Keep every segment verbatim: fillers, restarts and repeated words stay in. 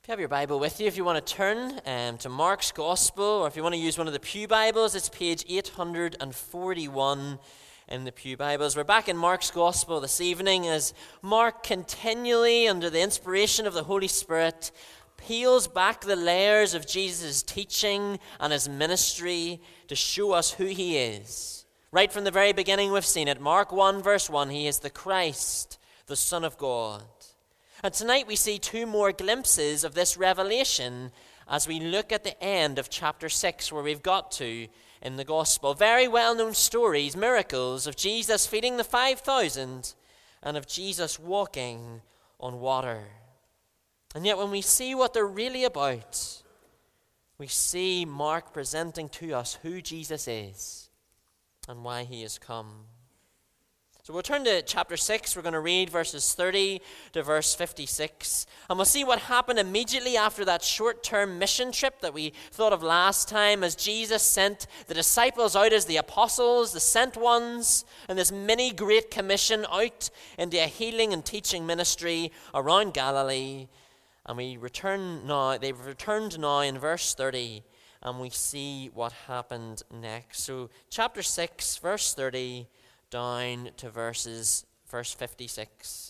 If you have your Bible with you, if you want to turn um, to Mark's Gospel, or if you want to use one of the Pew Bibles, it's page eight forty-one in the Pew Bibles. We're back in Mark's Gospel this evening as Mark continually, under the inspiration of the Holy Spirit, peels back the layers of Jesus' teaching and his ministry to show us who he is. Right from the very beginning we've seen it. Mark one verse one, he is the Christ, the Son of God. And tonight we see two more glimpses of this revelation as we look at the end of chapter six, where we've got to in the Gospel. Very well-known stories, miracles of Jesus feeding the five thousand and of Jesus walking on water. And yet when we see what they're really about, we see Mark presenting to us who Jesus is and why he has come. So we'll turn to chapter six. We're going to read verses thirty to verse fifty-six. And we'll see what happened immediately after that short-term mission trip that we thought of last time, as Jesus sent the disciples out as the apostles, the sent ones, and this mini great commission out into a healing and teaching ministry around Galilee. And we return now, they've returned now in verse thirty, and we see what happened next. So chapter six, verse thirty, down to verses verse fifty-six.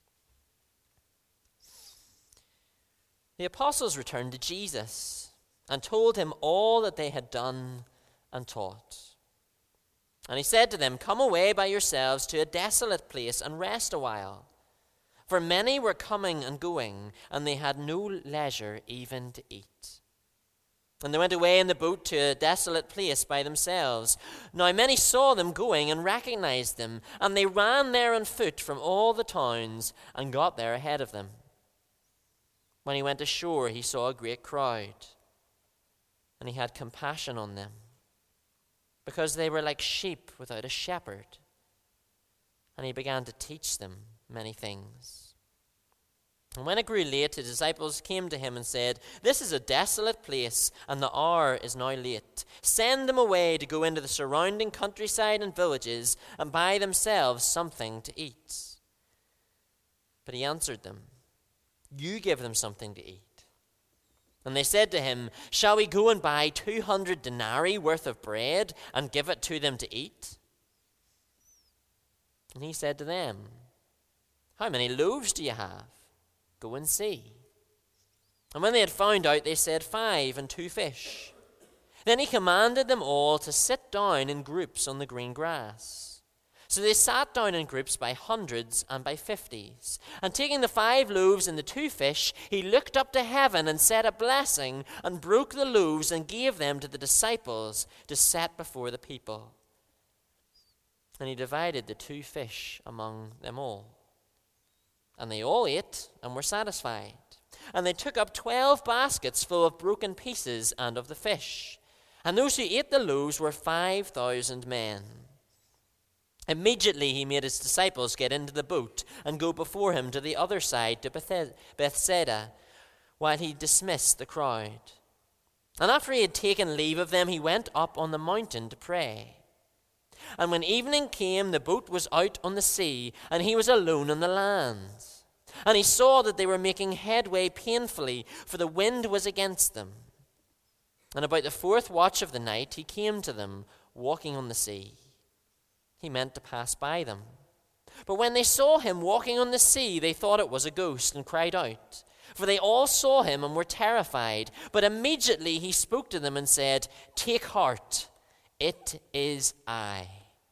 The apostles returned to Jesus and told him all that they had done and taught. And he said to them, "Come away by yourselves to a desolate place and rest a while." For many were coming and going, and they had no leisure even to eat. And they went away in the boat to a desolate place by themselves. Now many saw them going and recognized them, and they ran there on foot from all the towns and got there ahead of them. When he went ashore, he saw a great crowd, and he had compassion on them, because they were like sheep without a shepherd. And he began to teach them many things. And when it grew late, the disciples came to him and said, "This is a desolate place, and the hour is now late. Send them away to go into the surrounding countryside and villages and buy themselves something to eat." But he answered them, "You give them something to eat." And they said to him, "Shall we go and buy two hundred denarii worth of bread and give it to them to eat?" And he said to them, "How many loaves do you have? Go and see." And when they had found out, they said, "Five and two fish." Then he commanded them all to sit down in groups on the green grass. So they sat down in groups by hundreds and by fifties. And taking the five loaves and the two fish, he looked up to heaven and said a blessing, and broke the loaves and gave them to the disciples to set before the people. And he divided the two fish among them all. And they all ate and were satisfied. And they took up twelve baskets full of broken pieces and of the fish. And those who ate the loaves were five thousand men. Immediately he made his disciples get into the boat and go before him to the other side, to Bethes- Bethsaida, while he dismissed the crowd. And after he had taken leave of them, he went up on the mountain to pray. And when evening came, the boat was out on the sea, and he was alone on the land. And he saw that they were making headway painfully, for the wind was against them. And about the fourth watch of the night, he came to them, walking on the sea. He meant to pass by them. But when they saw him walking on the sea, they thought it was a ghost, and cried out. For they all saw him and were terrified. But immediately he spoke to them and said, "Take heart, it is I.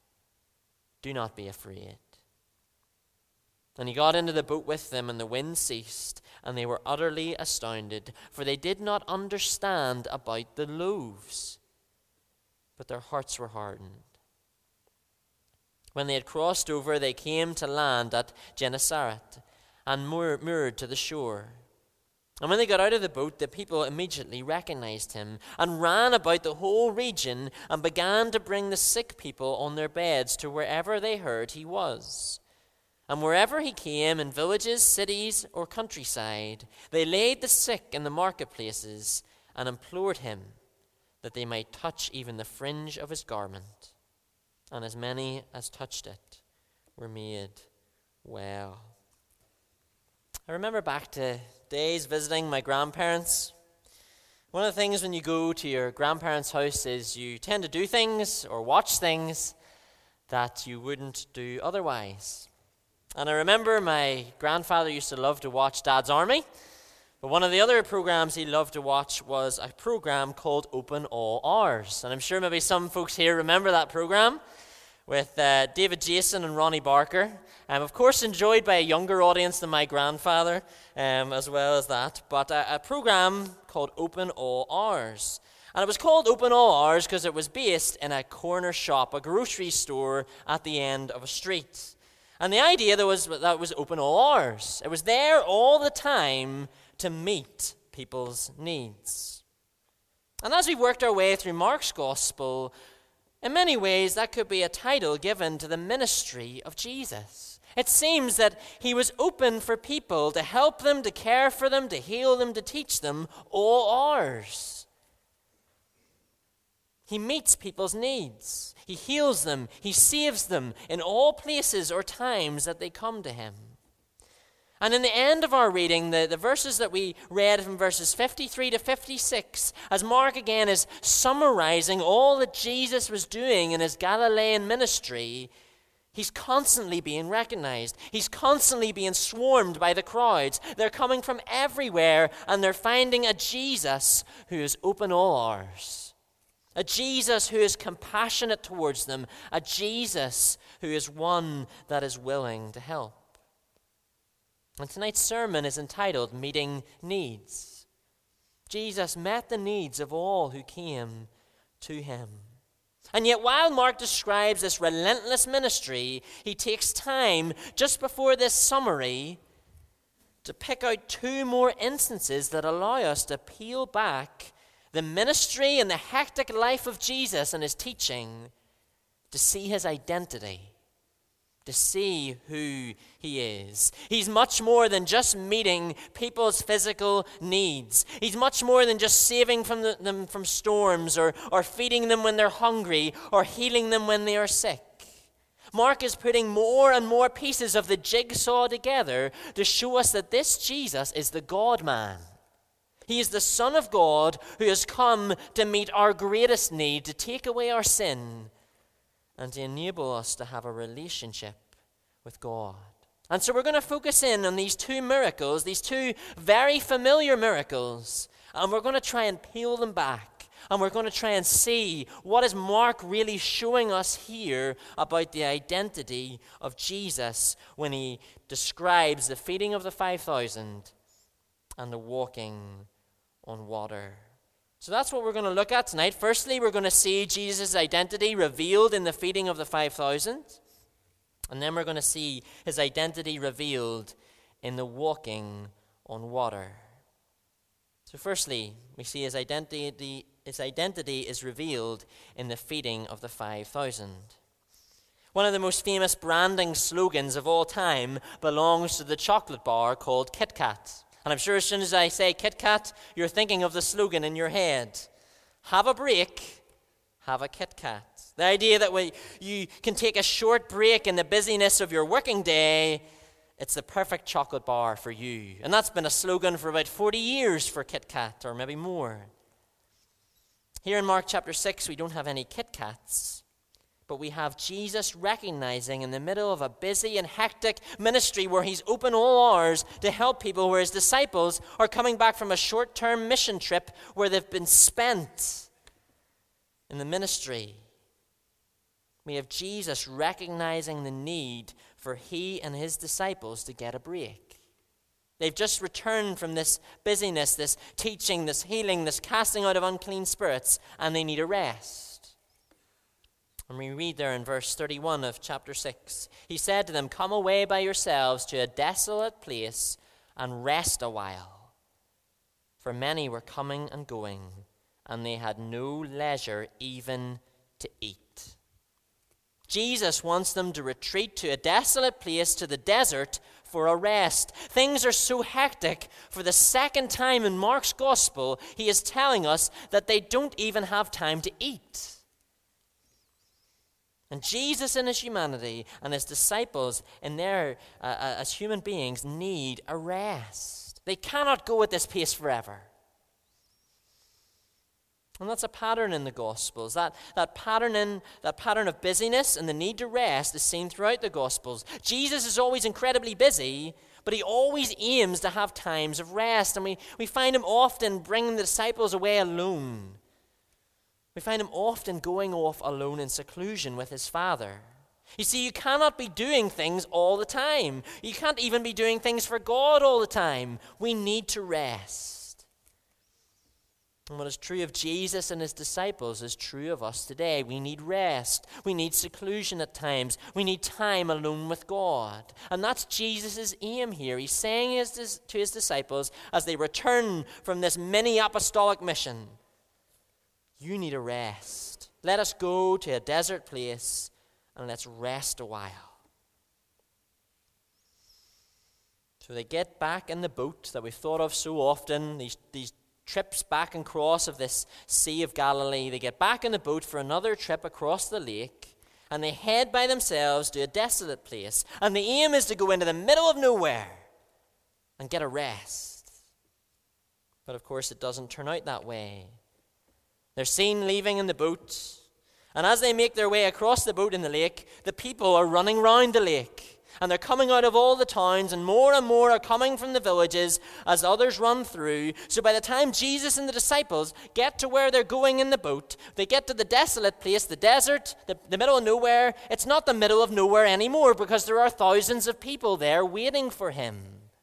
Do not be afraid." And he got into the boat with them, and the wind ceased, and they were utterly astounded, for they did not understand about the loaves, but their hearts were hardened. When they had crossed over, they came to land at Gennesaret, and moored to the shore. And when they got out of the boat, the people immediately recognized him, and ran about the whole region, and began to bring the sick people on their beds to wherever they heard he was. And wherever he came, in villages, cities, or countryside, they laid the sick in the marketplaces, and implored him that they might touch even the fringe of his garment. And as many as touched it were made well. I remember back to days visiting my grandparents. One of the things when you go to your grandparents' house is you tend to do things or watch things that you wouldn't do otherwise. And I remember my grandfather used to love to watch Dad's Army, but one of the other programs he loved to watch was a program called Open All Hours. And I'm sure maybe some folks here remember that program with uh, David Jason and Ronnie Barker. Um, of course, enjoyed by a younger audience than my grandfather, um, as well as that. But a, a program called Open All Hours. And it was called Open All Hours because it was based in a corner shop, a grocery store at the end of a street. And the idea that was that it was open all hours. It was there all the time to meet people's needs. And as we worked our way through Mark's Gospel, in many ways that could be a title given to the ministry of Jesus. It seems that he was open for people, to help them, to care for them, to heal them, to teach them, all hours. He meets people's needs. He heals them. He saves them in all places or times that they come to him. And in the end of our reading, the, the verses that we read from verses fifty-three to fifty-six, as Mark again is summarizing all that Jesus was doing in his Galilean ministry, he's constantly being recognized. He's constantly being swarmed by the crowds. They're coming from everywhere, and they're finding a Jesus who is open all hours. A Jesus who is compassionate towards them. A Jesus who is one that is willing to help. And tonight's sermon is entitled Meeting Needs. Jesus met the needs of all who came to him. And yet while Mark describes this relentless ministry, he takes time just before this summary to pick out two more instances that allow us to peel back the ministry and the hectic life of Jesus and his teaching to see his identity. To see who he is. He's much more than just meeting people's physical needs. He's much more than just saving from the, them from storms or, or feeding them when they're hungry or healing them when they are sick. Mark is putting more and more pieces of the jigsaw together to show us that this Jesus is the God-man. He is the Son of God who has come to meet our greatest need, to take away our sin, and to enable us to have a relationship with God. And so we're going to focus in on these two miracles, these two very familiar miracles, and we're going to try and peel them back, and we're going to try and see what is Mark really showing us here about the identity of Jesus when he describes the feeding of the five thousand and the walking on water. So that's what we're going to look at tonight. Firstly, we're going to see Jesus' identity revealed in the feeding of the five thousand. And then we're going to see his identity revealed in the walking on water. So firstly, we see his identity, his identity is revealed in the feeding of the five thousand. One of the most famous branding slogans of all time belongs to the chocolate bar called Kit Kat. And I'm sure as soon as I say Kit Kat, you're thinking of the slogan in your head. Have a break, have a Kit Kat. The idea that we, you can take a short break in the busyness of your working day, it's the perfect chocolate bar for you. And that's been a slogan for about forty years for Kit Kat, or maybe more. Here in Mark chapter six, we don't have any Kit Kats. But we have Jesus recognizing in the middle of a busy and hectic ministry where he's open all hours to help people, where his disciples are coming back from a short-term mission trip where they've been spent in the ministry. We have Jesus recognizing the need for he and his disciples to get a break. They've just returned from this busyness, this teaching, this healing, this casting out of unclean spirits, and they need a rest. And we read there in verse thirty-one of chapter six, he said to them, "Come away by yourselves to a desolate place and rest a while." For many were coming and going, and they had no leisure even to eat. Jesus wants them to retreat to a desolate place, to the desert, for a rest. Things are so hectic. For the second time in Mark's gospel, he is telling us that they don't even have time to eat. And Jesus in his humanity and his disciples in their, uh, as human beings, need a rest. They cannot go at this pace forever. And that's a pattern in the Gospels. That, that, pattern in, that pattern of busyness and the need to rest is seen throughout the Gospels. Jesus is always incredibly busy, but he always aims to have times of rest. And we, we find him often bringing the disciples away alone. We find him often going off alone in seclusion with his Father. You see, you cannot be doing things all the time. You can't even be doing things for God all the time. We need to rest. And what is true of Jesus and his disciples is true of us today. We need rest. We need seclusion at times. We need time alone with God. And that's Jesus' aim here. He's saying his, to his disciples as they return from this mini apostolic mission, you need a rest. Let us go to a desert place and let's rest a while. So they get back in the boat that we've thought of so often, these, these trips back and across of this Sea of Galilee. They get back in the boat for another trip across the lake, and they head by themselves to a desolate place. And the aim is to go into the middle of nowhere and get a rest. But of course, it doesn't turn out that way. They're seen leaving in the boat, and as they make their way across the boat in the lake, the people are running round the lake. And they're coming out of all the towns, and more and more are coming from the villages as others run through. So by the time Jesus and the disciples get to where they're going in the boat, they get to the desolate place, the desert, the, the middle of nowhere. It's not the middle of nowhere anymore because there are thousands of people there waiting for him.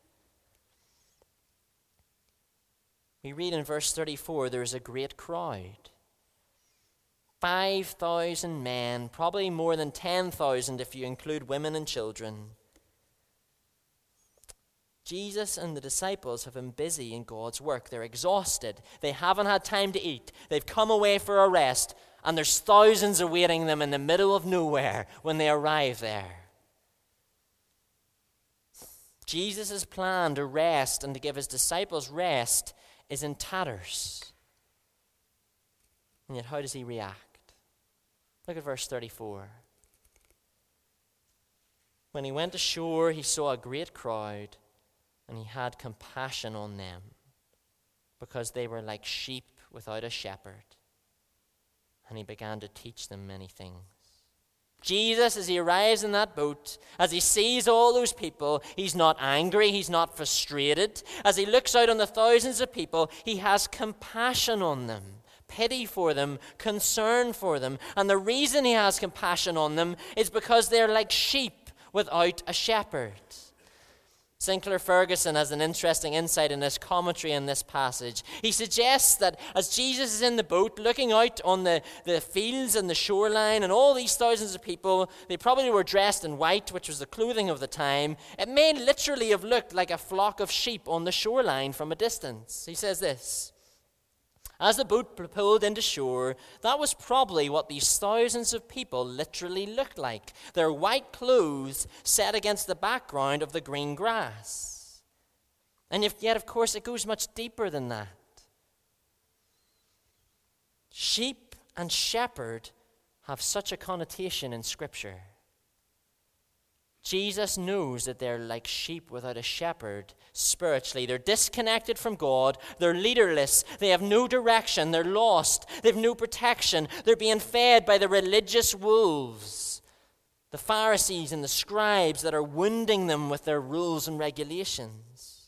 We read in verse thirty-four, there is a great crowd. five thousand men, probably more than ten thousand if you include women and children. Jesus and the disciples have been busy in God's work. They're exhausted. They haven't had time to eat. They've come away for a rest, and there's thousands awaiting them in the middle of nowhere when they arrive there. Jesus' plan to rest and to give his disciples rest is in tatters. And yet, how does he react? Look at verse thirty-four. When he went ashore, he saw a great crowd, and he had compassion on them, because they were like sheep without a shepherd. And he began to teach them many things. Jesus, as he arrives in that boat, as he sees all those people, he's not angry, he's not frustrated. As he looks out on the thousands of people, he has compassion on them. Pity for them, concern for them. And the reason he has compassion on them is because they're like sheep without a shepherd. Sinclair Ferguson has an interesting insight in this commentary in this passage. He suggests that as Jesus is in the boat looking out on the, the fields and the shoreline and all these thousands of people, they probably were dressed in white, which was the clothing of the time. It may literally have looked like a flock of sheep on the shoreline from a distance. He says this: as the boat pulled into shore, that was probably what these thousands of people literally looked like. Their white clothes set against the background of the green grass. And yet, of course, it goes much deeper than that. Sheep and shepherd have such a connotation in Scripture. Jesus knows that they're like sheep without a shepherd spiritually. They're disconnected from God. They're leaderless. They have no direction. They're lost. They have no protection. They're being fed by the religious wolves, the Pharisees and the scribes that are wounding them with their rules and regulations.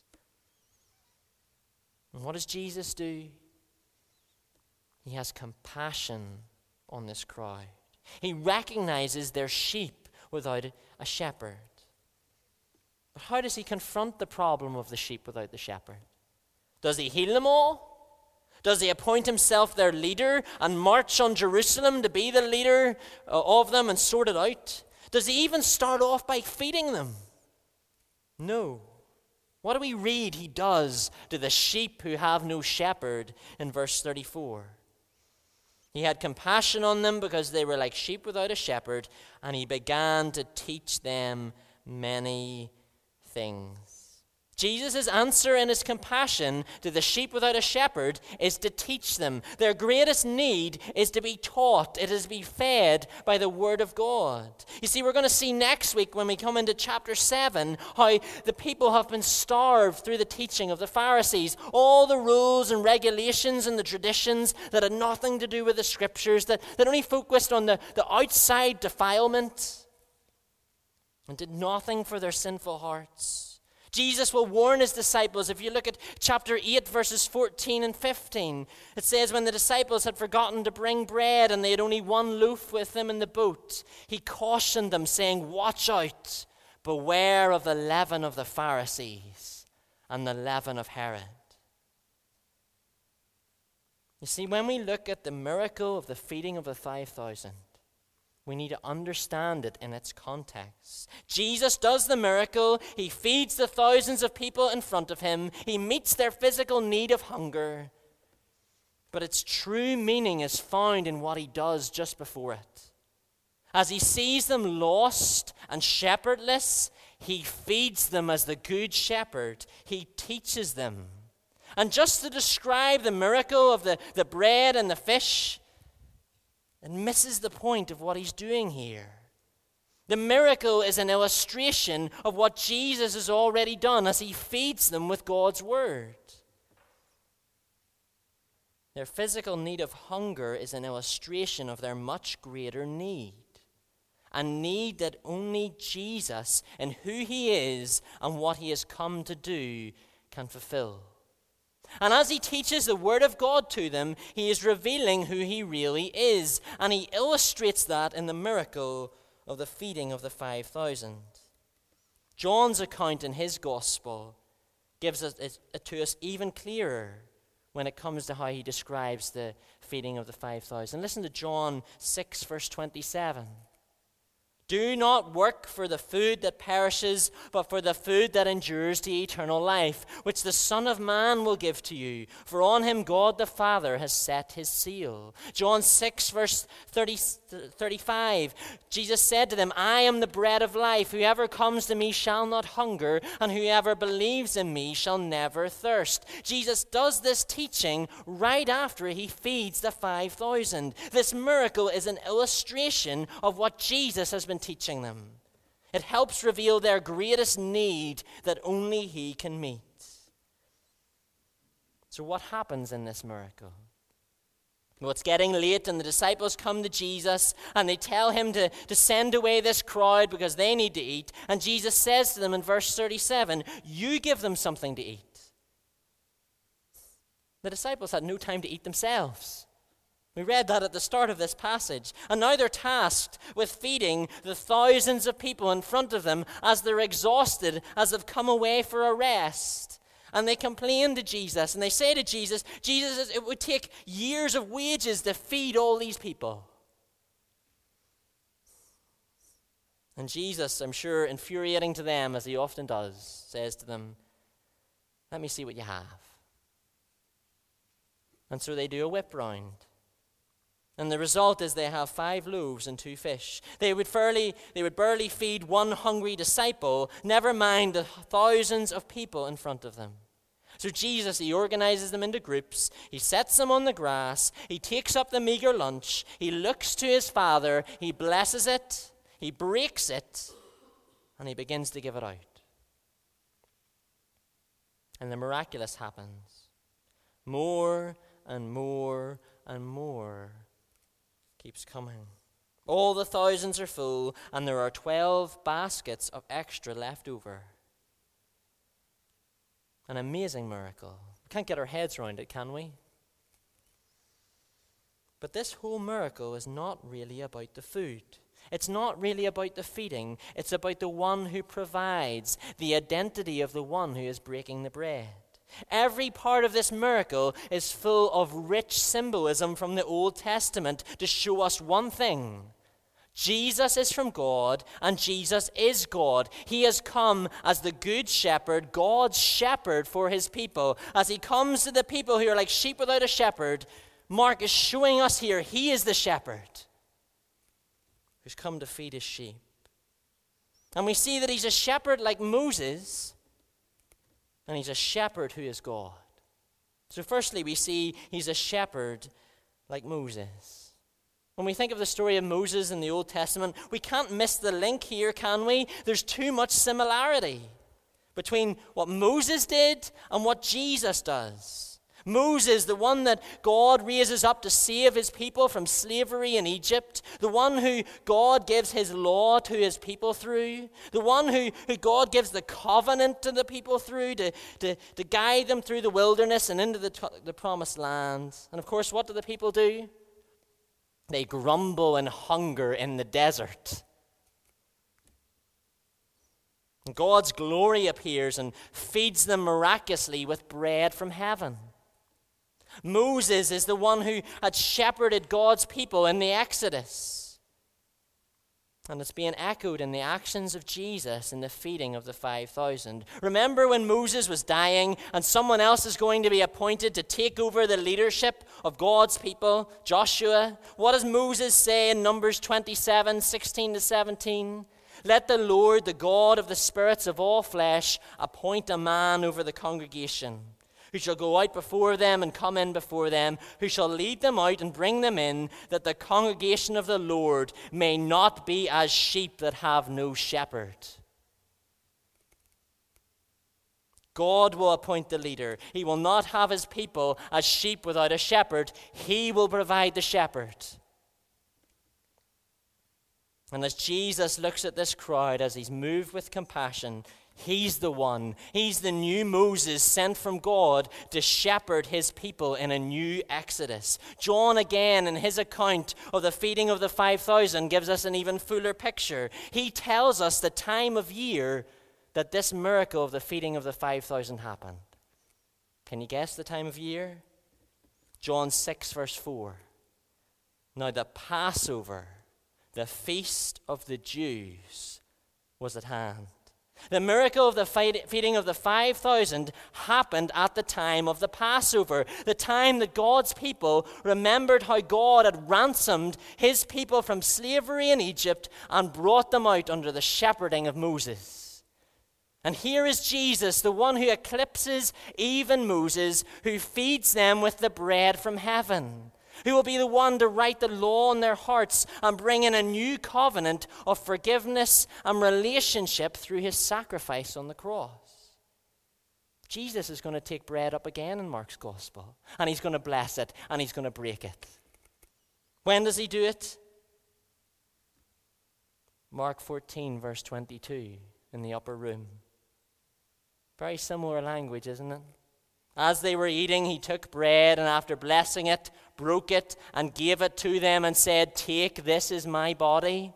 And what does Jesus do? He has compassion on this crowd. He recognizes they're sheep without a shepherd. But how does he confront the problem of the sheep without the shepherd? Does he heal them all? Does he appoint himself their leader and march on Jerusalem to be the leader of them and sort it out? Does he even start off by feeding them? No. What do we read he does to the sheep who have no shepherd in verse thirty-four? He had compassion on them because they were like sheep without a shepherd, and he began to teach them many things. Jesus' answer in his compassion to the sheep without a shepherd is to teach them. Their greatest need is to be taught. It is to be fed by the Word of God. You see, we're going to see next week when we come into chapter seven how the people have been starved through the teaching of the Pharisees. All the rules and regulations and the traditions that had nothing to do with the Scriptures, that, that only focused on the, the outside defilement and did nothing for their sinful hearts. Jesus will warn his disciples. If you look at chapter eight, verses fourteen and fifteen, it says, when the disciples had forgotten to bring bread and they had only one loaf with them in the boat, he cautioned them, saying, watch out, beware of the leaven of the Pharisees and the leaven of Herod. You see, when we look at the miracle of the feeding of the five thousand, we need to understand it in its context. Jesus does the miracle. He feeds the thousands of people in front of him. He meets their physical need of hunger. But its true meaning is found in what he does just before it. As he sees them lost and shepherdless, he feeds them as the good shepherd. He teaches them. And just to describe the miracle of the, the bread and the fish, it misses the point of what he's doing here. The miracle is an illustration of what Jesus has already done as he feeds them with God's word. Their physical need of hunger is an illustration of their much greater need. A need that only Jesus and who he is and what he has come to do can fulfill. And as he teaches the word of God to them, he is revealing who he really is. And he illustrates that in the miracle of the feeding of the five thousand. John's account in his gospel gives it, it, it to us even clearer when it comes to how he describes the feeding of the five thousand. Listen to John six, verse twenty-seven. Do not work for the food that perishes, but for the food that endures to eternal life, which the Son of Man will give to you. For on him God the Father has set his seal. John six, verse thirty, thirty-five. Jesus said to them, I am the bread of life. Whoever comes to me shall not hunger, and whoever believes in me shall never thirst. Jesus does this teaching right after he feeds the five thousand. This miracle is an illustration of what Jesus has been teaching them. It helps reveal their greatest need that only he can meet. So what happens in this miracle? Well, it's getting late and the disciples come to Jesus and they tell him to, to send away this crowd because they need to eat. And Jesus says to them in verse thirty-seven, you give them something to eat. The disciples had no time to eat themselves. We read that at the start of this passage. And now they're tasked with feeding the thousands of people in front of them as they're exhausted, as they've come away for a rest. And they complain to Jesus, and they say to Jesus, Jesus, it would take years of wages to feed all these people. And Jesus, I'm sure, infuriating to them, as he often does, says to them, let me see what you have. And so they do a whip round. And the result is they have five loaves and two fish. They would fairly, they would barely feed one hungry disciple, never mind the thousands of people in front of them. So Jesus, he organizes them into groups. He sets them on the grass. He takes up the meager lunch. He looks to his Father. He blesses it. He breaks it. And he begins to give it out. And the miraculous happens. More and more and more keeps coming. All the thousands are full, and there are twelve baskets of extra left over. An amazing miracle. We can't get our heads around it, can we? But this whole miracle is not really about the food. It's not really about the feeding. It's about the one who provides, the identity of the one who is breaking the bread. Every part of this miracle is full of rich symbolism from the Old Testament to show us one thing. Jesus is from God, and Jesus is God. He has come as the good shepherd, God's shepherd for his people. As he comes to the people who are like sheep without a shepherd, Mark is showing us here he is the shepherd who's come to feed his sheep. And we see that he's a shepherd like Moses, And he's a shepherd who is God. So firstly, we see he's a shepherd like Moses. When we think of the story of Moses in the Old Testament, we can't miss the link here, can we? There's too much similarity between what Moses did and what Jesus does. Moses, the one that God raises up to save his people from slavery in Egypt, the one who God gives his law to his people through, the one who, who God gives the covenant to the people through to, to, to guide them through the wilderness and into the, the promised land. And of course, what do the people do? They grumble and hunger in the desert. And God's glory appears and feeds them miraculously with bread from heaven. Moses is the one who had shepherded God's people in the Exodus. And it's being echoed in the actions of Jesus in the feeding of the five thousand. Remember when Moses was dying and someone else is going to be appointed to take over the leadership of God's people, Joshua? What does Moses say in Numbers twenty-seven, sixteen to seventeen? Let the Lord, the God of the spirits of all flesh, appoint a man over the congregation, who shall go out before them and come in before them, who shall lead them out and bring them in, that the congregation of the Lord may not be as sheep that have no shepherd. God will appoint the leader. He will not have his people as sheep without a shepherd. He will provide the shepherd. And as Jesus looks at this crowd, as he's moved with compassion, he's the one, he's the new Moses sent from God to shepherd his people in a new Exodus. John, again, in his account of the feeding of the five thousand, gives us an even fuller picture. He tells us the time of year that this miracle of the feeding of the five thousand happened. Can you guess the time of year? John six, verse four. Now the Passover, the feast of the Jews, was at hand. The miracle of the feeding of the five thousand happened at the time of the Passover, the time that God's people remembered how God had ransomed his people from slavery in Egypt and brought them out under the shepherding of Moses. And here is Jesus, the one who eclipses even Moses, who feeds them with the bread from heaven, who will be the one to write the law on their hearts and bring in a new covenant of forgiveness and relationship through his sacrifice on the cross. Jesus is going to take bread up again in Mark's gospel, and he's going to bless it, and he's going to break it. When does he do it? Mark fourteen, verse twenty-two, in the upper room. Very similar language, isn't it? As they were eating, he took bread, and after blessing it, broke it, and gave it to them, and said, "Take, this is my body."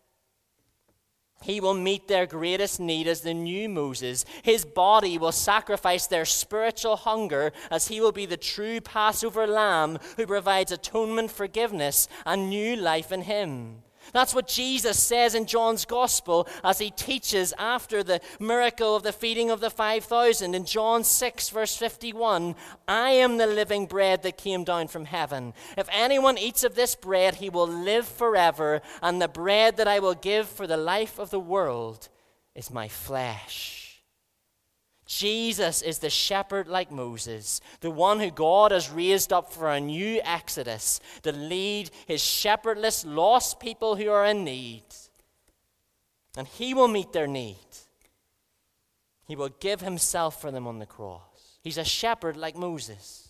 He will meet their greatest need as the new Moses. His body will sacrifice their spiritual hunger, as he will be the true Passover lamb who provides atonement, forgiveness, and new life in him. That's what Jesus says in John's gospel as he teaches after the miracle of the feeding of the five thousand. In John six, verse fifty-one, "I am the living bread that came down from heaven. If anyone eats of this bread, he will live forever. And the bread that I will give for the life of the world is my flesh." Jesus is the shepherd like Moses, the one who God has raised up for a new Exodus to lead his shepherdless, lost people who are in need. And he will meet their need. He will give himself for them on the cross. He's a shepherd like Moses.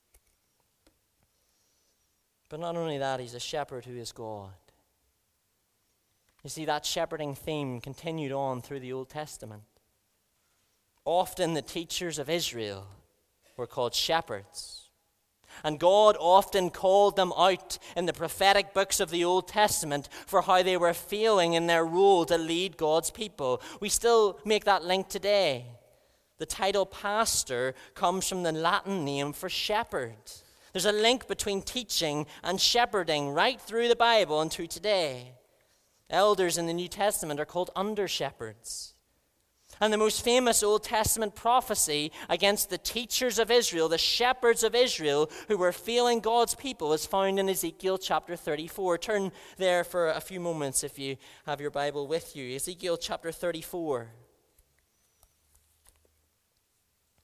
But not only that, he's a shepherd who is God. You see, that shepherding theme continued on through the Old Testament. Often the teachers of Israel were called shepherds. And God often called them out in the prophetic books of the Old Testament for how they were failing in their role to lead God's people. We still make that link today. The title pastor comes from the Latin name for shepherd. There's a link between teaching and shepherding right through the Bible and to today. Elders in the New Testament are called under-shepherds. And the most famous Old Testament prophecy against the teachers of Israel, the shepherds of Israel, who were failing God's people, is found in Ezekiel chapter thirty-four. Turn there for a few moments if you have your Bible with you. Ezekiel chapter thirty-four.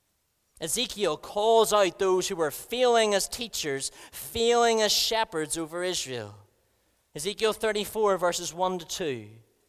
Ezekiel calls out those who were failing as teachers, failing as shepherds over Israel. Ezekiel thirty-four, verses one to two.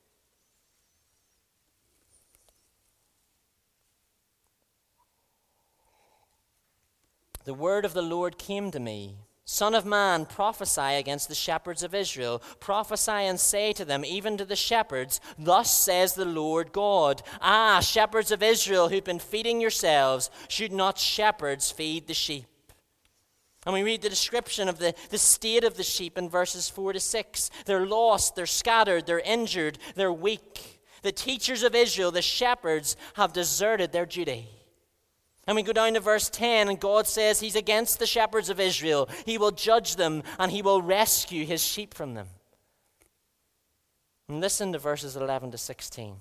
The word of the Lord came to me. Son of man, prophesy against the shepherds of Israel. Prophesy and say to them, even to the shepherds, thus says the Lord God. Ah, shepherds of Israel who've been feeding yourselves, should not shepherds feed the sheep? And we read the description of the, the state of the sheep in verses four to six. They're lost, they're scattered, they're injured, they're weak. The teachers of Israel, the shepherds, have deserted their duty. And we go down to verse ten, and God says he's against the shepherds of Israel. He will judge them, and he will rescue his sheep from them. And listen to verses eleven to sixteen.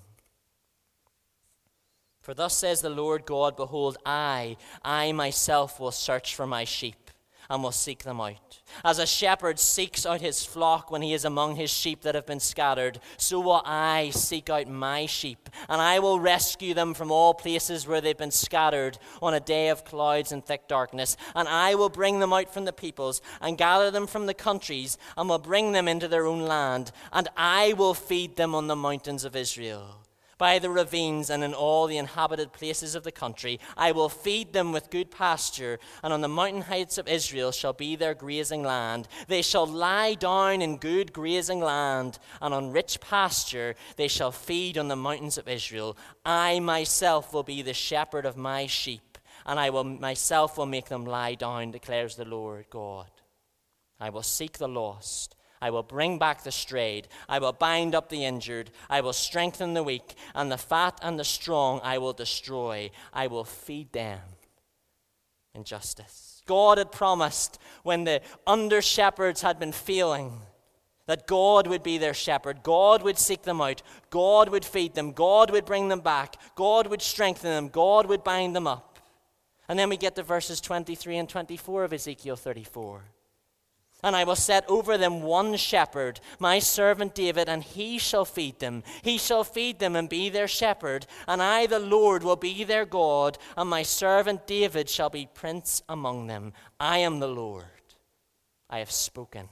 For thus says the Lord God, behold, I, I myself will search for my sheep, and will seek them out. As a shepherd seeks out his flock when he is among his sheep that have been scattered, so will I seek out my sheep, and I will rescue them from all places where they've been scattered on a day of clouds and thick darkness. And I will bring them out from the peoples, and gather them from the countries, and will bring them into their own land. And I will feed them on the mountains of Israel, by the ravines and in all the inhabited places of the country. I will feed them with good pasture, and on the mountain heights of Israel shall be their grazing land. They shall lie down in good grazing land, and on rich pasture they shall feed on the mountains of Israel. I myself will be the shepherd of my sheep, and I will myself will make them lie down, declares the Lord God. I will seek the lost. I will bring back the strayed. I will bind up the injured. I will strengthen the weak, and the fat and the strong I will destroy. I will feed them in justice. God had promised when the under-shepherds had been failing that God would be their shepherd. God would seek them out. God would feed them. God would bring them back. God would strengthen them. God would bind them up. And then we get to verses twenty-three and twenty-four of Ezekiel thirty-four. And I will set over them one shepherd, my servant David, and he shall feed them. He shall feed them and be their shepherd. And I, the Lord, will be their God, and my servant David shall be prince among them. I am the Lord. I have spoken.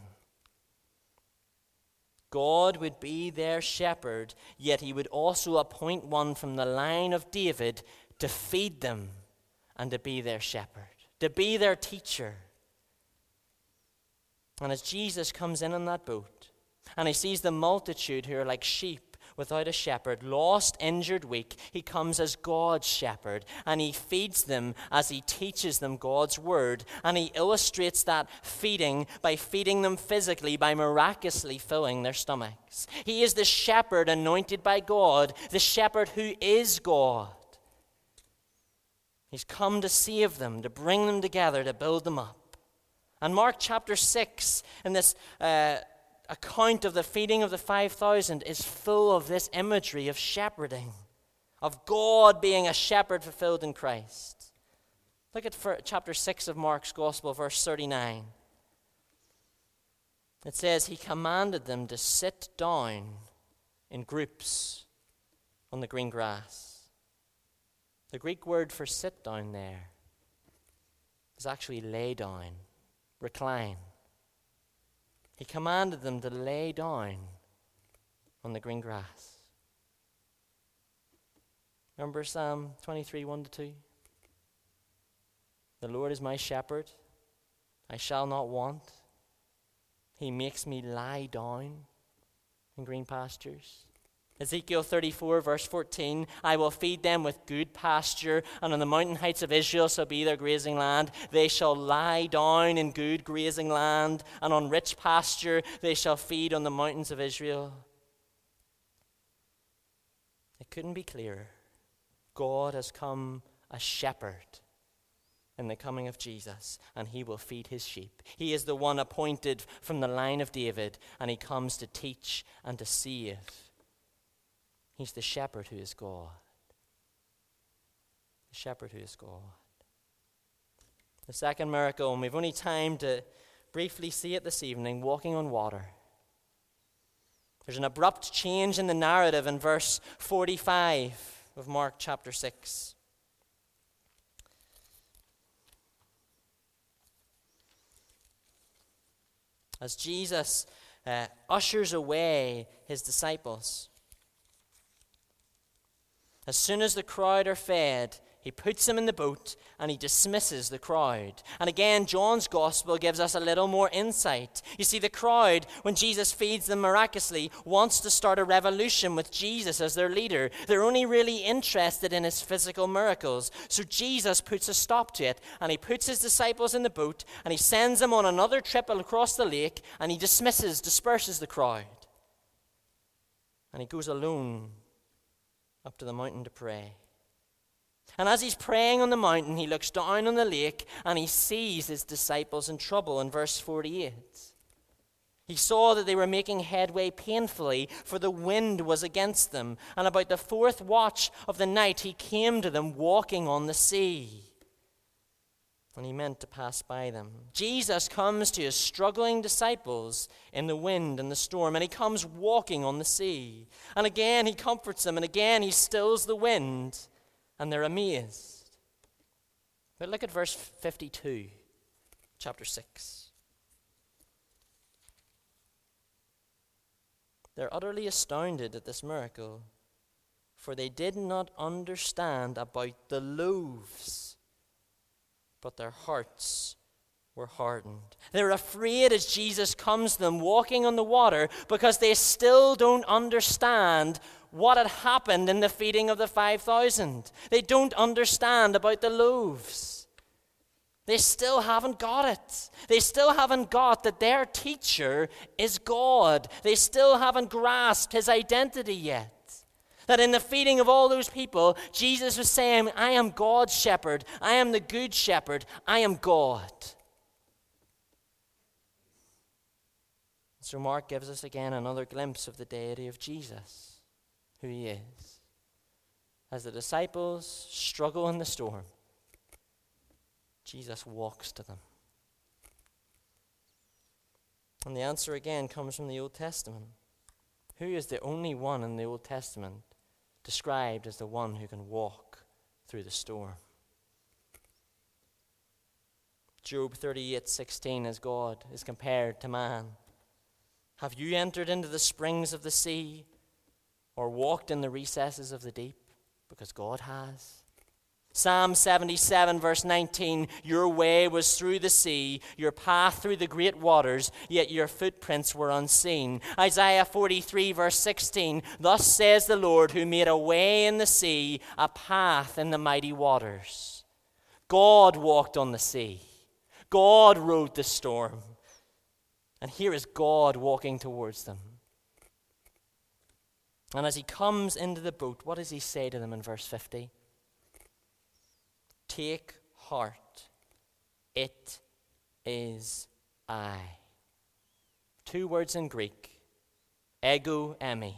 God would be their shepherd, yet he would also appoint one from the line of David to feed them and to be their shepherd, to be their teacher. And as Jesus comes in on that boat, and he sees the multitude who are like sheep without a shepherd, lost, injured, weak, he comes as God's shepherd, and he feeds them as he teaches them God's word, and he illustrates that feeding by feeding them physically, by miraculously filling their stomachs. He is the shepherd anointed by God, the shepherd who is God. He's come to save them, to bring them together, to build them up. And Mark chapter six, in this uh, account of the feeding of the five thousand, is full of this imagery of shepherding, of God being a shepherd fulfilled in Christ. Look at chapter six of Mark's Gospel, verse thirty-nine. It says, he commanded them to sit down in groups on the green grass. The Greek word for sit down there is actually lay down. Recline. He commanded them to lay down on the green grass. Remember Psalm twenty-three, one to two? The Lord is my shepherd, I shall not want. He makes me lie down in green pastures. Ezekiel thirty-four, verse fourteen, I will feed them with good pasture, and on the mountain heights of Israel shall be their grazing land. They shall lie down in good grazing land, and on rich pasture they shall feed on the mountains of Israel. It couldn't be clearer. God has come a shepherd in the coming of Jesus, and he will feed his sheep. He is the one appointed from the line of David, and he comes to teach and to save. He's the shepherd who is God. The shepherd who is God. The second miracle, and we've only time to briefly see it this evening, walking on water. There's an abrupt change in the narrative in verse forty-five of Mark chapter six. as Jesus uh, ushers away his disciples. As soon as the crowd are fed, he puts them in the boat and he dismisses the crowd. And again, John's gospel gives us a little more insight. You see, the crowd, when Jesus feeds them miraculously, wants to start a revolution with Jesus as their leader. They're only really interested in his physical miracles. So Jesus puts a stop to it, and he puts his disciples in the boat, and he sends them on another trip across the lake, and he dismisses, disperses the crowd. And he goes alone up to the mountain to pray. And as he's praying on the mountain, he looks down on the lake and he sees his disciples in trouble in verse forty-eight. He saw that they were making headway painfully, for the wind was against them. And about the fourth watch of the night, he came to them walking on the sea. And he meant to pass by them. Jesus comes to his struggling disciples in the wind and the storm, and he comes walking on the sea. And again he comforts them, and again he stills the wind, and they're amazed. But look at verse fifty-two, chapter six. They're utterly astounded at this miracle, for they did not understand about the loaves, but their hearts were hardened. They're afraid as Jesus comes to them walking on the water because they still don't understand what had happened in the feeding of the five thousand. They don't understand about the loaves. They still haven't got it. They still haven't got that their teacher is God. They still haven't grasped his identity yet. That in the feeding of all those people, Jesus was saying, I am God's shepherd. I am the good shepherd. I am God. So Mark gives us again another glimpse of the deity of Jesus, who he is. As the disciples struggle in the storm, Jesus walks to them. And the answer again comes from the Old Testament. Who is the only one in the Old Testament described as the one who can walk through the storm? Job thirty-eight sixteen, as God is compared to man. Have you entered into the springs of the sea, or walked in the recesses of the deep? Because God has. Psalm seventy-seven verse nineteen, your way was through the sea, your path through the great waters, yet your footprints were unseen. Isaiah forty-three verse sixteen, thus says the Lord, who made a way in the sea, a path in the mighty waters. God walked on the sea. God rode the storm. And here is God walking towards them. And as he comes into the boat, what does he say to them in verse fifty? Take heart, it is I. Two words in Greek, ego eimi.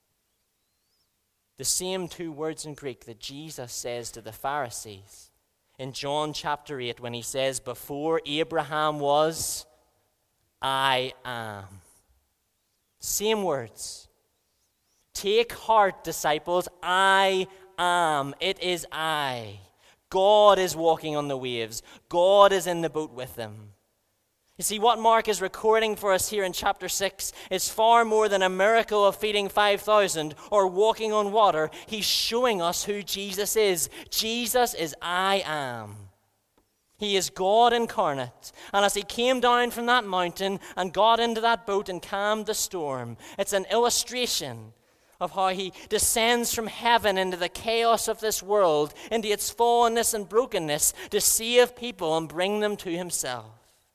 The same two words in Greek that Jesus says to the Pharisees in John chapter eight when he says, before Abraham was, I am. Same words. Take heart, disciples, I am. It is I. God is walking on the waves. God is in the boat with them. You see, what Mark is recording for us here in chapter six is far more than a miracle of feeding five thousand or walking on water. He's showing us who Jesus is. Jesus is I am. He is God incarnate. And as he came down from that mountain and got into that boat and calmed the storm, it's an illustration of how he descends from heaven into the chaos of this world, into its fallenness and brokenness, to save people and bring them to himself.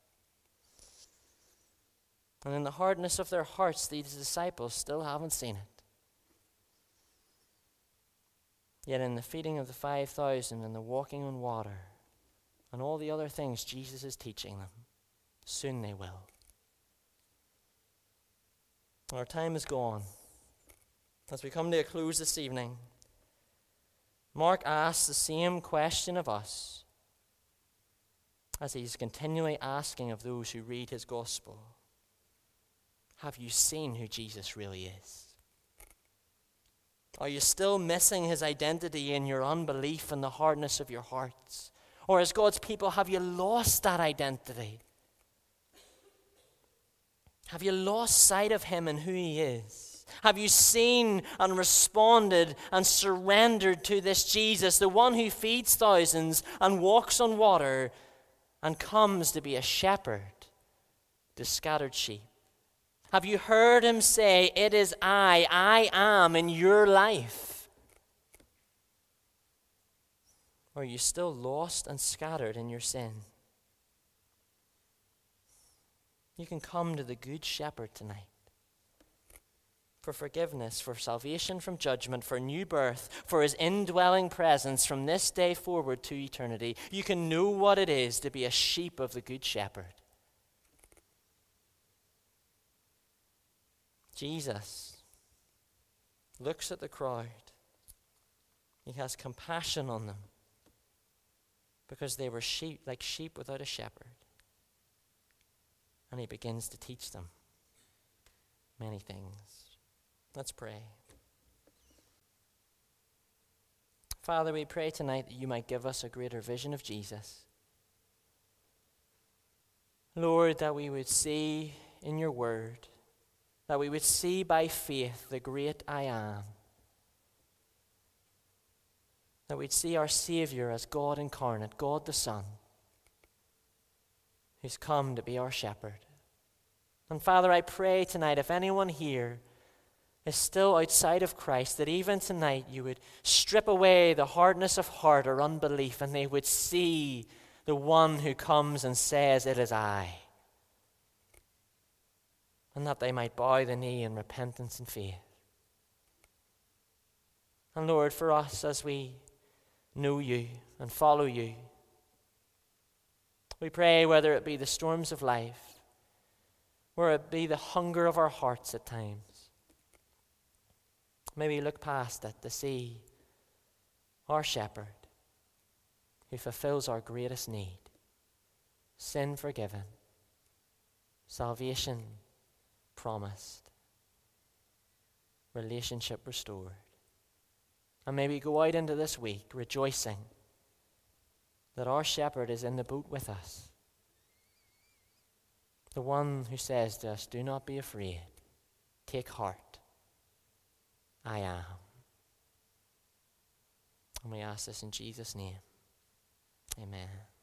And in the hardness of their hearts, these disciples still haven't seen it. Yet in the feeding of the five thousand and the walking on water and all the other things Jesus is teaching them, soon they will. Our time is gone. As we come to a close this evening, Mark asks the same question of us as he's continually asking of those who read his gospel. Have you seen who Jesus really is? Are you still missing his identity in your unbelief and the hardness of your hearts? Or as God's people, have you lost that identity? Have you lost sight of him and who he is? Have you seen and responded and surrendered to this Jesus, the one who feeds thousands and walks on water and comes to be a shepherd to scattered sheep? Have you heard him say, "It is I, I am," in your life? Or are you still lost and scattered in your sin? You can come to the Good Shepherd tonight for forgiveness, for salvation from judgment, for new birth, for his indwelling presence from this day forward to eternity. You can know what it is to be a sheep of the Good Shepherd. Jesus looks at the crowd. He has compassion on them because they were sheep, like sheep without a shepherd. And he begins to teach them many things. Let's pray. Father, we pray tonight that you might give us a greater vision of Jesus. Lord, that we would see in your word, that we would see by faith the great I am. That we'd see our Savior as God incarnate, God the Son, who's come to be our shepherd. And Father, I pray tonight, if anyone here is still outside of Christ, that even tonight you would strip away the hardness of heart or unbelief, and they would see the one who comes and says, "It is I." And that they might bow the knee in repentance and faith. And Lord, for us as we know you and follow you, we pray, whether it be the storms of life, or it be the hunger of our hearts at times, may we look past it to see our shepherd who fulfills our greatest need: sin forgiven, salvation promised, relationship restored. And may we go out into this week rejoicing that our shepherd is in the boat with us. The one who says to us, "Do not be afraid. Take heart. I am." And we ask this in Jesus' name. Amen.